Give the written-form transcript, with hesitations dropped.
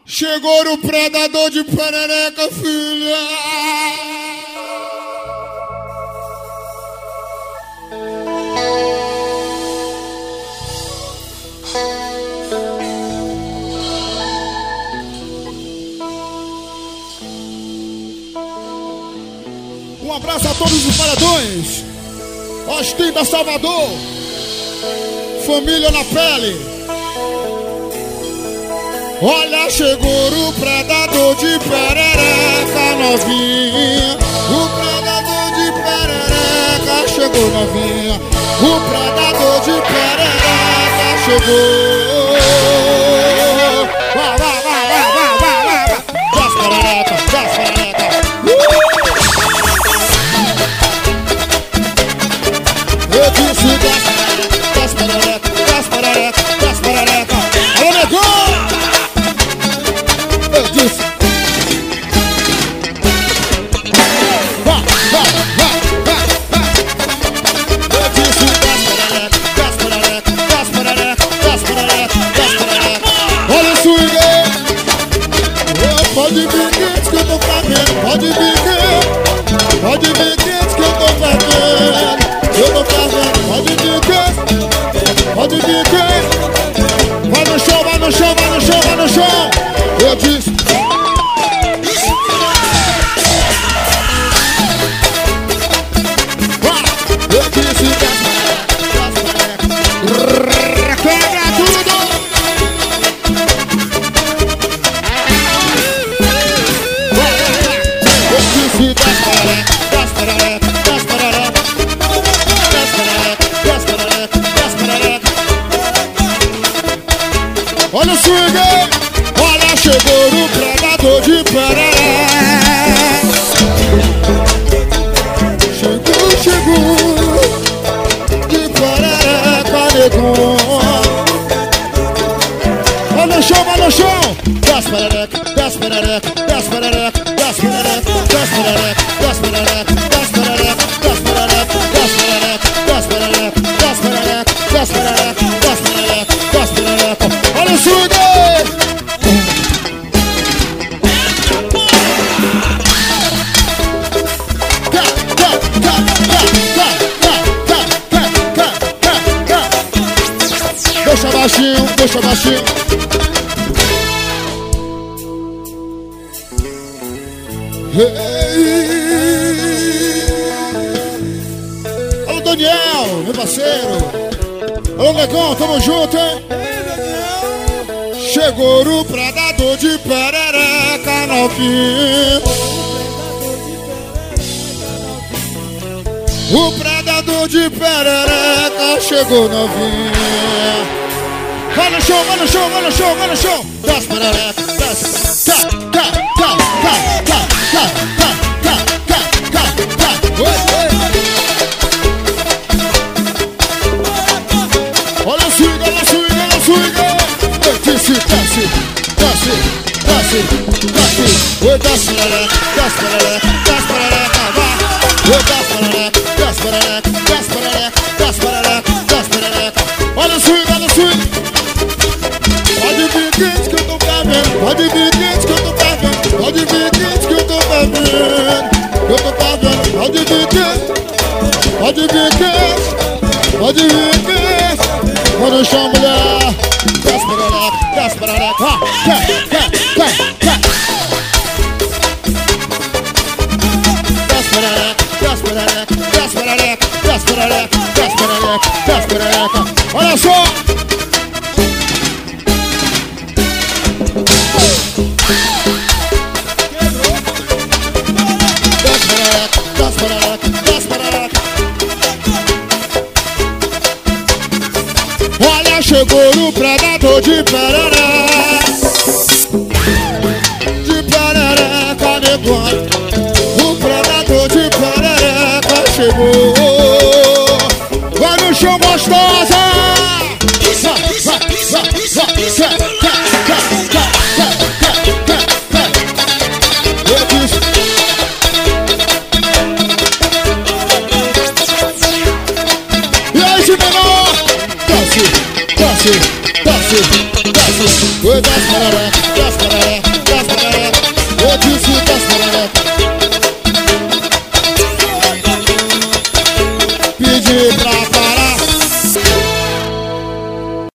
Chegou no predador de perereca, filha. Um abraço a todos os paredões. Austin da Salvador. Família na pele. Olha, chegou o predador de perereca novinha. O predador de perereca chegou novinha. O predador de perereca chegou. Vai, vai, vai, vai, vai, vai, vai. Das perereca, das perereca. Eu disse das perereca, das perereca, das perereca. Alô, negão! Eu disse. Vai, vai, vai, vai, vai. Eu disse das perereca, das perereca, das perereca, das perereca, das perereca. Olha o swing. Pode vir quente que eu tô fazendo. Pode vir quente. Pode vir quente que eu tô fazendo. Eu tô fazendo. Pode vir quente. Pode vir quente. Vai no chão, vai no chão, vai no chão, vai no chão. Eu disse. Vai. Eu disse das pererecas. Quebra tudo. Eu disse das pererecas, das pererecas, das pererecas, das pererecas, das pererecas, das pererecas. Olha o swing. Olha, chegou o predador de perereca. Chegou, chegou de perereca, negão. Vai no chão, vai no chão. Das perereca, das perereca, das perereca, das perereca, das perereca, das perereca, das perereca, das perereca, das perereca, das perereca, das perereca, das perereca, das perereca, das perereca. Olha o swing. Deixa baixinho, deixa baixinho. Alô, Daniel, meu parceiro. Alô, negão, tamo junto, hein? Chegou o predador de perereca novinho. O predador de perereca chegou novinha. Vai no chão, vai no chão, vai no chão, vai no chão. Das pererecas, das. Olha o swing, olha o swing, olha o swing. Eu disse, desce, desce, desce, desce. Oi, das pererecas, das pererecas, das pererecas, vai. Oi, das pererecas, das pererecas, das pererecas, das pererecas, das pererecas. Olha o swing, olha o swing. Pode vir quente que eu tô fazendo. Pode vir quente que eu tô fazendo. Pode vir quente que eu tô fazendo. Eu tô fazendo. Pode vir quente. Pode vir quente. Pode vir quente. Vai no chão, mulher. Das pererecas, das pererecas. Das pererecas, das pererecas, das pererecas, das pererecas, das pererecas, das pererecas. Olha só. Das pererecas, das pererecas. Olha, chegou o predador de perereca. De perereca, negão. O predador de perereca chegou. Vai no chão, gostosa. Eu disse. E aí, menor? Desce, desce, desce, desce. Oi, das pererecas, das pererecas.